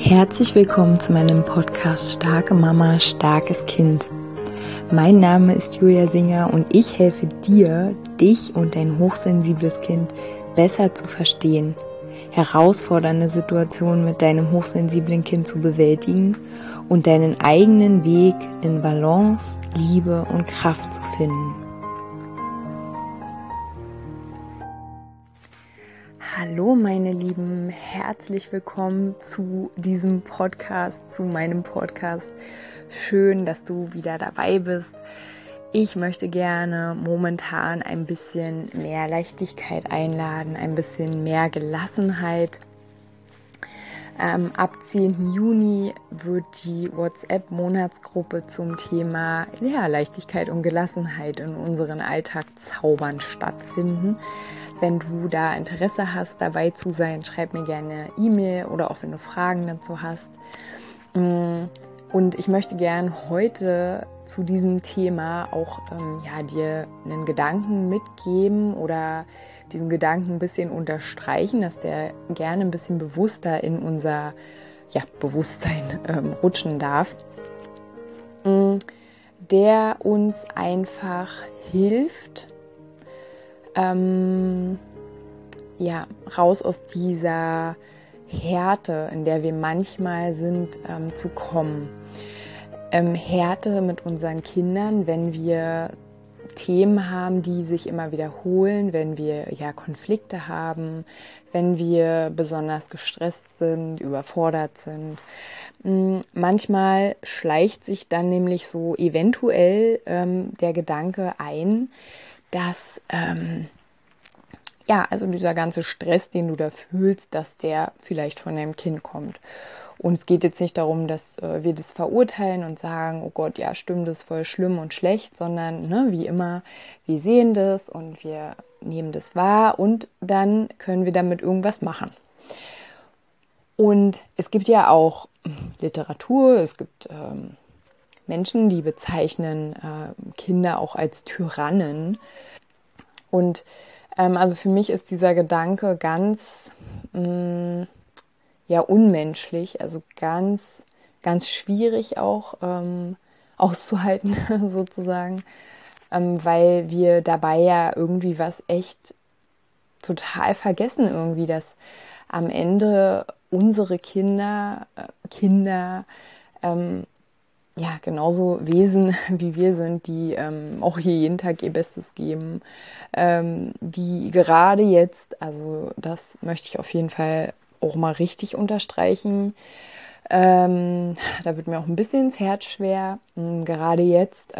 Herzlich willkommen zu meinem Podcast Starke Mama, starkes Kind. Mein Name ist Julia Singer und ich helfe dir, dich und dein hochsensibles Kind besser zu verstehen, herausfordernde Situationen mit deinem hochsensiblen Kind zu bewältigen und deinen eigenen Weg in Balance, Liebe und Kraft zu finden. Hallo meine Lieben, herzlich willkommen zu diesem Podcast, zu meinem Podcast. Schön, dass du wieder dabei bist. Ich möchte gerne momentan ein bisschen mehr Leichtigkeit einladen, ein bisschen mehr Gelassenheit. Ab 10. Juni wird die WhatsApp-Monatsgruppe zum Thema Leichtigkeit und Gelassenheit in unseren Alltag zaubern stattfinden. Wenn du da Interesse hast, dabei zu sein, schreib mir gerne eine E-Mail oder auch wenn du Fragen dazu hast. Und ich möchte gerne heute zu diesem Thema auch dir einen Gedanken mitgeben oder diesen Gedanken ein bisschen unterstreichen, dass der gerne ein bisschen bewusster in unser Bewusstsein rutschen darf, der uns einfach hilft, raus aus dieser Härte, in der wir manchmal sind, zu kommen. Härte mit unseren Kindern, wenn wir Themen haben, die sich immer wiederholen, wenn wir Konflikte haben, wenn wir besonders gestresst sind, überfordert sind. Manchmal schleicht sich dann nämlich so eventuell der Gedanke ein, dass dieser ganze Stress, den du da fühlst, dass der vielleicht von deinem Kind kommt. Und es geht jetzt nicht darum, dass wir das verurteilen und sagen, oh Gott, ja stimmt, das ist voll schlimm und schlecht, sondern wie immer, wir sehen das und wir nehmen das wahr und dann können wir damit irgendwas machen. Und es gibt ja auch Literatur, es gibt Menschen, die bezeichnen Kinder auch als Tyrannen. Und also für mich ist dieser Gedanke ganz unmenschlich, also ganz, ganz schwierig auch auszuhalten sozusagen, weil wir dabei ja irgendwie was echt total vergessen irgendwie, dass am Ende unsere Kinder genauso Wesen wie wir sind, die auch hier jeden Tag ihr Bestes geben, die gerade jetzt, also das möchte ich auf jeden Fall auch mal richtig unterstreichen, da wird mir auch ein bisschen ins Herz schwer, gerade jetzt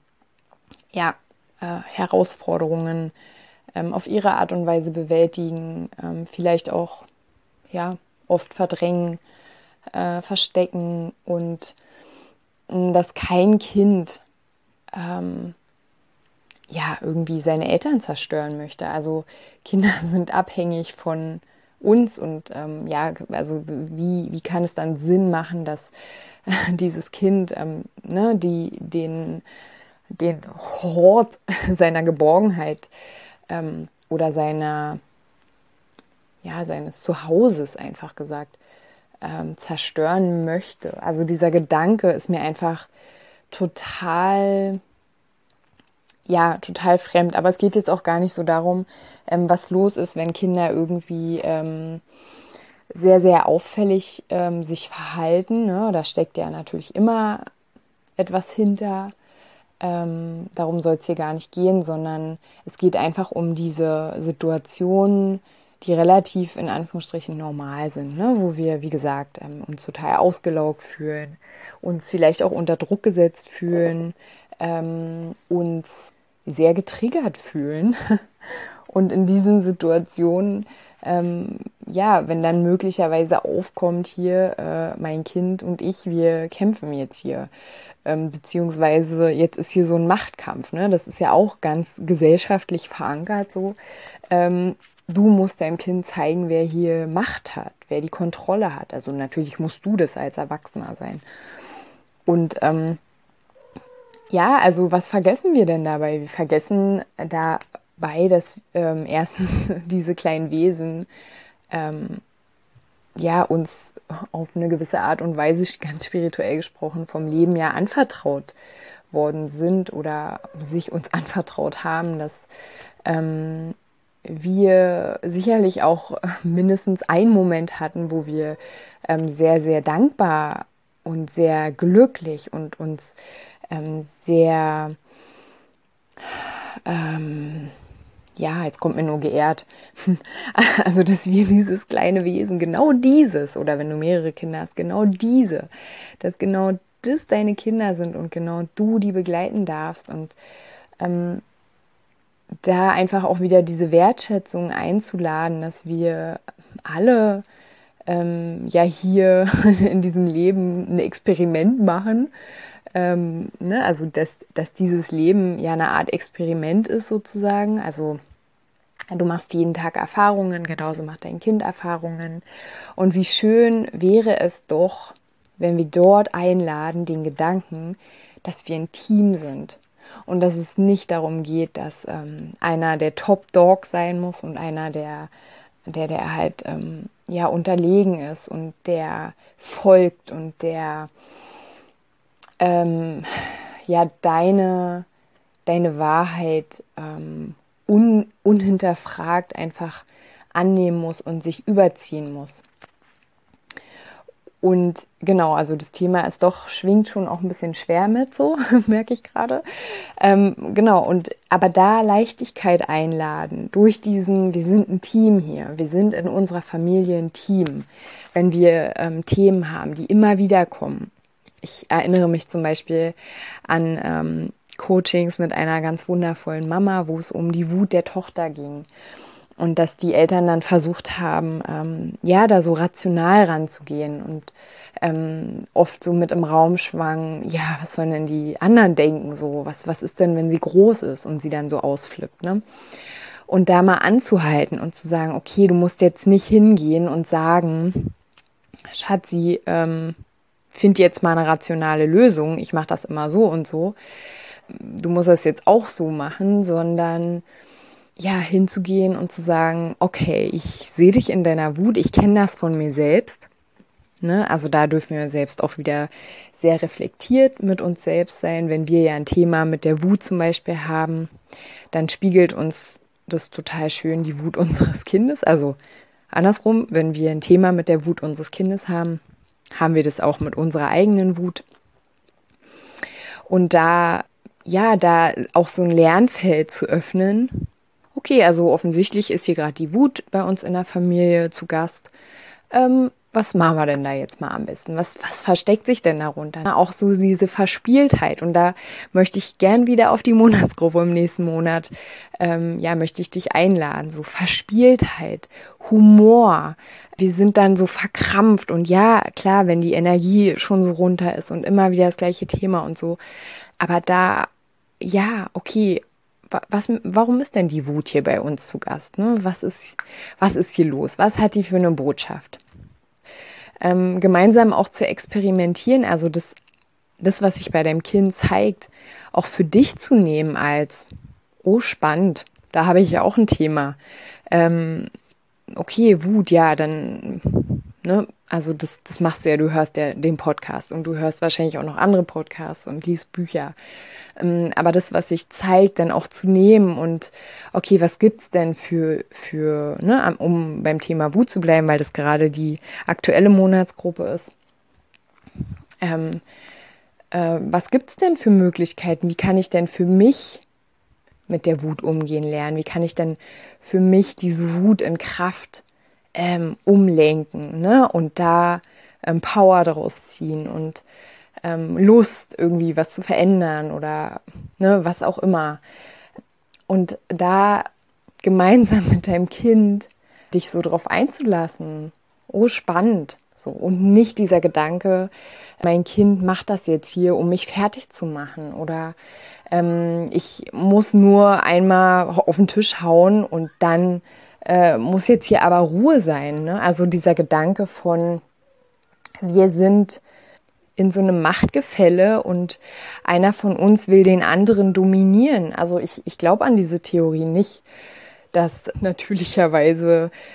Herausforderungen auf ihre Art und Weise bewältigen, vielleicht auch oft verdrängen, verstecken und dass kein Kind irgendwie seine Eltern zerstören möchte. Also Kinder sind abhängig von uns und wie kann es dann Sinn machen, dass dieses Kind den Hort seiner Geborgenheit oder seines Zuhauses einfach gesagt zerstören möchte. Also dieser Gedanke ist mir einfach total fremd. Aber es geht jetzt auch gar nicht so darum, was los ist, wenn Kinder irgendwie sehr, sehr auffällig sich verhalten. Ne? Da steckt ja natürlich immer etwas hinter. Darum soll es hier gar nicht gehen, sondern es geht einfach um diese Situationen, die relativ in Anführungsstrichen normal sind, ne? Wo wir, wie gesagt, uns total ausgelaugt fühlen, uns vielleicht auch unter Druck gesetzt fühlen, uns sehr getriggert fühlen. Und in diesen Situationen, wenn dann möglicherweise aufkommt hier, mein Kind und ich, wir kämpfen jetzt hier. Beziehungsweise jetzt ist hier so ein Machtkampf, ne? Das ist ja auch ganz gesellschaftlich verankert so. Du musst deinem Kind zeigen, wer hier Macht hat, wer die Kontrolle hat. Also natürlich musst du das als Erwachsener sein. Und also was vergessen wir denn dabei? Wir vergessen dabei, dass erstens diese kleinen Wesen ja, uns auf eine gewisse Art und Weise, ganz spirituell gesprochen, vom Leben ja anvertraut worden sind oder sich uns anvertraut haben, dass wir sicherlich auch mindestens einen Moment hatten, wo wir sehr, sehr dankbar und sehr glücklich und uns sehr, ja, jetzt kommt mir nur geehrt, also dass wir dieses kleine Wesen, genau dieses, oder wenn du mehrere Kinder hast, genau diese, dass genau das deine Kinder sind und genau du die begleiten darfst und da einfach auch wieder diese Wertschätzung einzuladen, dass wir alle ja hier in diesem Leben ein Experiment machen. Ne? Also dass dieses Leben ja eine Art Experiment ist sozusagen. Also du machst jeden Tag Erfahrungen, genauso macht dein Kind Erfahrungen. Und wie schön wäre es doch, wenn wir dort einladen, den Gedanken, dass wir ein Team sind. Und dass es nicht darum geht, dass einer der Top-Dog sein muss und einer, der halt ja unterlegen ist und der folgt und der ja deine Wahrheit unhinterfragt einfach annehmen muss und sich überziehen muss. Und genau, also das Thema ist doch, schwingt schon auch ein bisschen schwer mit, so merke ich gerade. Genau, und aber da Leichtigkeit einladen, durch diesen, wir sind ein Team hier, wir sind in unserer Familie ein Team, wenn wir Themen haben, die immer wieder kommen. Ich erinnere mich zum Beispiel an Coachings mit einer ganz wundervollen Mama, wo es um die Wut der Tochter ging. Und dass die Eltern dann versucht haben, ja, da so rational ranzugehen und oft so mit im Raum schwang, ja, was sollen denn die anderen denken, so, was ist denn, wenn sie groß ist und sie dann so ausflippt, ne? Und da mal anzuhalten und zu sagen, okay, du musst jetzt nicht hingehen und sagen, Schatzi, find jetzt mal eine rationale Lösung, ich mache das immer so und so, du musst das jetzt auch so machen, sondern ja, hinzugehen und zu sagen, okay, ich sehe dich in deiner Wut, ich kenne das von mir selbst. Ne? Also da dürfen wir selbst auch wieder sehr reflektiert mit uns selbst sein. Wenn wir ja ein Thema mit der Wut zum Beispiel haben, dann spiegelt uns das total schön die Wut unseres Kindes. Also andersrum, wenn wir ein Thema mit der Wut unseres Kindes haben, haben wir das auch mit unserer eigenen Wut. Und da, ja, da auch so ein Lernfeld zu öffnen. Okay, also offensichtlich ist hier gerade die Wut bei uns in der Familie zu Gast. Was machen wir denn da jetzt mal am besten? Was versteckt sich denn darunter? Auch so diese Verspieltheit. Und da möchte ich gern wieder auf die Monatsgruppe im nächsten Monat, ja, möchte ich dich einladen. So Verspieltheit, Humor. Wir sind dann so verkrampft. Und ja, klar, wenn die Energie schon so runter ist und immer wieder das gleiche Thema und so. Aber da, ja, okay, warum ist denn die Wut hier bei uns zu Gast? Ne? Was ist hier los? Was hat die für eine Botschaft? Gemeinsam auch zu experimentieren, also das, was sich bei deinem Kind zeigt, auch für dich zu nehmen als, oh spannend, da habe ich ja auch ein Thema. Okay, Wut, ja, dann, ne, also das machst du ja, du hörst ja den Podcast und du hörst wahrscheinlich auch noch andere Podcasts und liest Bücher. Aber das, was sich zeigt, dann auch zu nehmen und okay, was gibt's denn für ne, um beim Thema Wut zu bleiben, weil das gerade die aktuelle Monatsgruppe ist. Was gibt's denn für Möglichkeiten? Wie kann ich denn für mich mit der Wut umgehen lernen? Wie kann ich denn für mich diese Wut in Kraft umlenken, ne? Und da Power daraus ziehen und Lust, irgendwie was zu verändern oder ne, was auch immer. Und da gemeinsam mit deinem Kind dich so drauf einzulassen. Oh, spannend. So, und nicht dieser Gedanke, mein Kind macht das jetzt hier, um mich fertig zu machen. Oder ich muss nur einmal auf den Tisch hauen und dann muss jetzt hier aber Ruhe sein. Ne? Also dieser Gedanke von, wir sind in so einem Machtgefälle und einer von uns will den anderen dominieren. Also ich glaube an diese Theorie nicht, dass natürlicherweise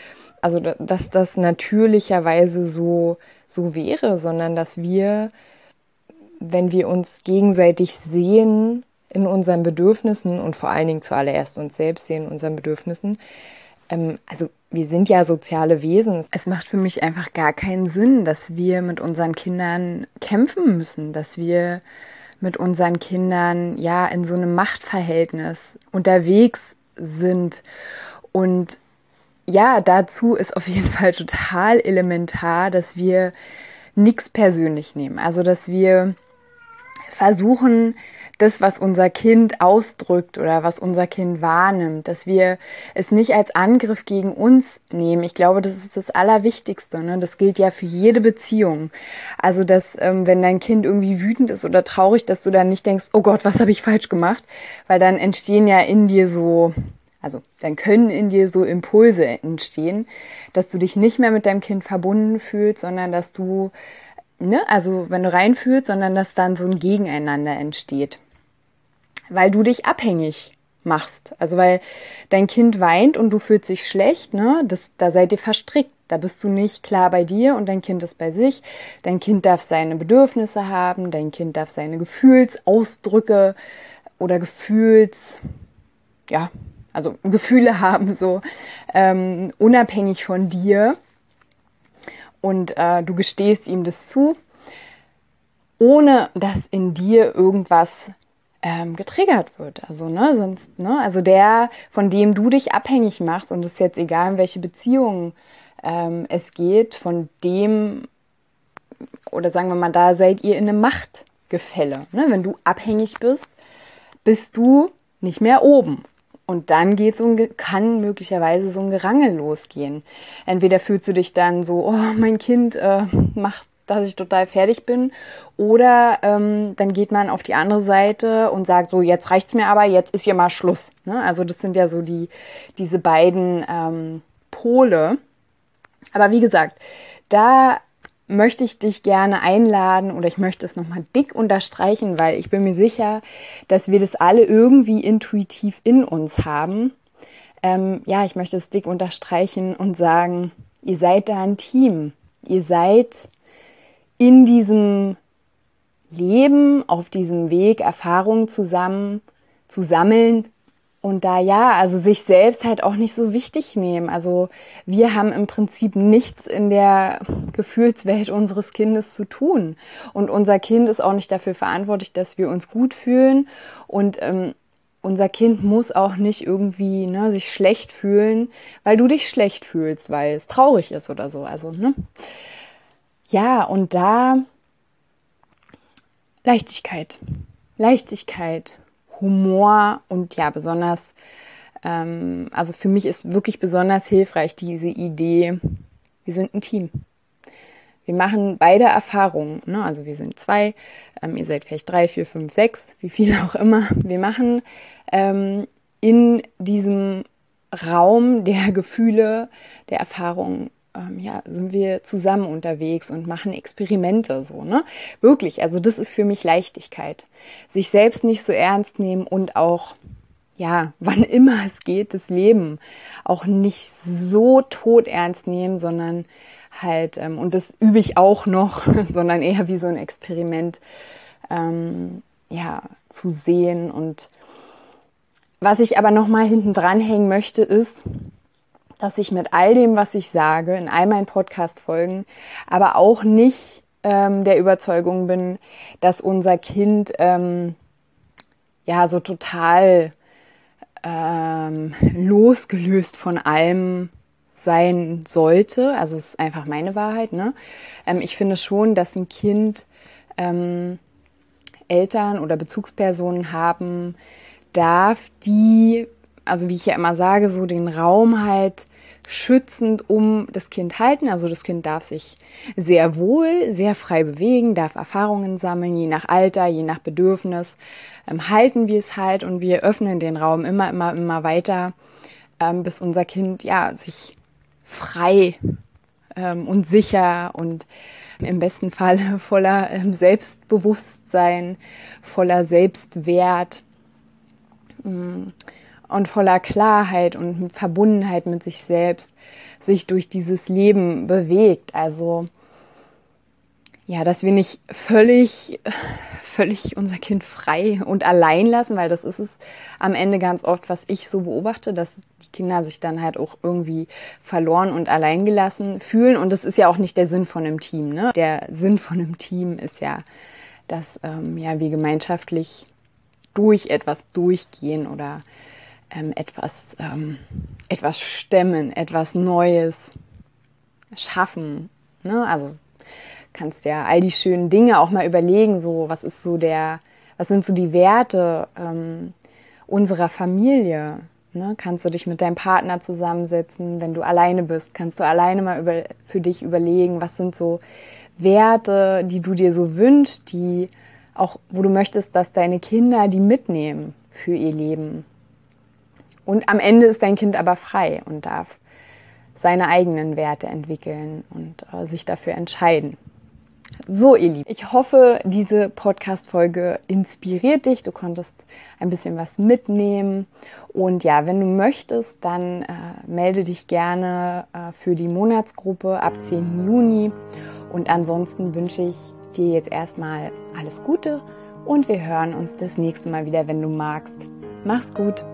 also dass das natürlicherweise so wäre, sondern dass wir, wenn wir uns gegenseitig sehen in unseren Bedürfnissen und vor allen Dingen zuallererst uns selbst sehen in unseren Bedürfnissen, also wir sind ja soziale Wesen. Es macht für mich einfach gar keinen Sinn, dass wir mit unseren Kindern kämpfen müssen, dass wir mit unseren Kindern ja in so einem Machtverhältnis unterwegs sind. Und ja, dazu ist auf jeden Fall total elementar, dass wir nichts persönlich nehmen. Also dass wir versuchen, das, was unser Kind ausdrückt oder was unser Kind wahrnimmt, dass wir es nicht als Angriff gegen uns nehmen. Ich glaube, das ist das Allerwichtigste. Ne? Das gilt ja für jede Beziehung. Also, dass wenn dein Kind irgendwie wütend ist oder traurig, dass du dann nicht denkst, oh Gott, was habe ich falsch gemacht? Weil dann entstehen ja in dir so, also dann können in dir so Impulse entstehen, dass du dich nicht mehr mit deinem Kind verbunden fühlst, sondern dass du also wenn du reinfühlst, sondern dass dann so ein Gegeneinander entsteht. Weil du dich abhängig machst. Also weil dein Kind weint und du fühlst dich schlecht, ne? Da seid ihr verstrickt. Da bist du nicht klar bei dir und dein Kind ist bei sich. Dein Kind darf seine Bedürfnisse haben, dein Kind darf seine Gefühlsausdrücke oder also Gefühle haben, so unabhängig von dir. Und du gestehst ihm das zu, ohne dass in dir irgendwas getriggert wird. Also, also der, von dem du dich abhängig machst, und es ist jetzt egal, in welche Beziehung es geht, von dem, oder sagen wir mal, da seid ihr in einem Machtgefälle. Ne? Wenn du abhängig bist, bist du nicht mehr oben. Und dann kann möglicherweise so ein Gerangel losgehen. Entweder fühlst du dich dann so, oh, mein Kind macht, dass ich total fertig bin. Oder dann geht man auf die andere Seite und sagt so, jetzt reicht's mir aber, jetzt ist hier mal Schluss. Ne? Also das sind ja so diese beiden Pole. Aber wie gesagt, da möchte ich dich gerne einladen oder ich möchte es nochmal dick unterstreichen, weil ich bin mir sicher, dass wir das alle irgendwie intuitiv in uns haben. Ich möchte es dick unterstreichen und sagen, ihr seid da ein Team. Ihr seid in diesem Leben, auf diesem Weg, Erfahrungen zusammen zu sammeln. Und da also sich selbst halt auch nicht so wichtig nehmen. Also wir haben im Prinzip nichts in der Gefühlswelt unseres Kindes zu tun. Und unser Kind ist auch nicht dafür verantwortlich, dass wir uns gut fühlen. Und unser Kind muss auch nicht irgendwie sich schlecht fühlen, weil du dich schlecht fühlst, weil es traurig ist oder so. Also, Ja, und da Leichtigkeit. Humor und besonders, also für mich ist wirklich besonders hilfreich diese Idee, wir sind ein Team. Wir machen beide Erfahrungen, ne? Also wir sind 2, ihr seid vielleicht 3, 4, 5, 6, wie viele auch immer. Wir machen in diesem Raum der Gefühle, der Erfahrungen, sind wir zusammen unterwegs und machen Experimente so, ne? Wirklich, also das ist für mich Leichtigkeit. Sich selbst nicht so ernst nehmen und auch, wann immer es geht, das Leben auch nicht so todernst nehmen, sondern halt, und das übe ich auch noch, sondern eher wie so ein Experiment, zu sehen. Und was ich aber nochmal hinten dran hängen möchte, ist, dass ich mit all dem, was ich sage, in all meinen Podcast-Folgen, aber auch nicht der Überzeugung bin, dass unser Kind so total losgelöst von allem sein sollte. Also es ist einfach meine Wahrheit. Ne? Ich finde schon, dass ein Kind Eltern oder Bezugspersonen haben darf, die, also wie ich ja immer sage, so den Raum halt schützend um das Kind halten. Also das Kind darf sich sehr wohl, sehr frei bewegen, darf Erfahrungen sammeln, je nach Alter, je nach Bedürfnis. Halten wir es halt und wir öffnen den Raum immer weiter, bis unser Kind sich frei und sicher und im besten Fall voller Selbstbewusstsein, voller Selbstwert und voller Klarheit und Verbundenheit mit sich selbst sich durch dieses Leben bewegt. Also ja, dass wir nicht völlig unser Kind frei und allein lassen, weil das ist es am Ende ganz oft, was ich so beobachte, dass die Kinder sich dann halt auch irgendwie verloren und allein gelassen fühlen. Und das ist ja auch nicht der Sinn von einem Team, ne? Der Sinn von einem Team ist ja, dass wir gemeinschaftlich durch etwas durchgehen oder etwas stemmen, etwas Neues schaffen, ne? Also kannst ja all die schönen Dinge auch mal überlegen, so was sind so die Werte unserer Familie, ne? Kannst du dich mit deinem Partner zusammensetzen, wenn du alleine bist, kannst du alleine mal für dich überlegen, was sind so Werte, die du dir so wünschst, die auch, wo du möchtest, dass deine Kinder die mitnehmen für ihr Leben. Und am Ende ist dein Kind aber frei und darf seine eigenen Werte entwickeln und sich dafür entscheiden. So, ihr Lieben, ich hoffe, diese Podcast-Folge inspiriert dich. Du konntest ein bisschen was mitnehmen. Und ja, wenn du möchtest, dann melde dich gerne für die Monatsgruppe ab 10. Juni. Und ansonsten wünsche ich dir jetzt erstmal alles Gute und wir hören uns das nächste Mal wieder, wenn du magst. Mach's gut!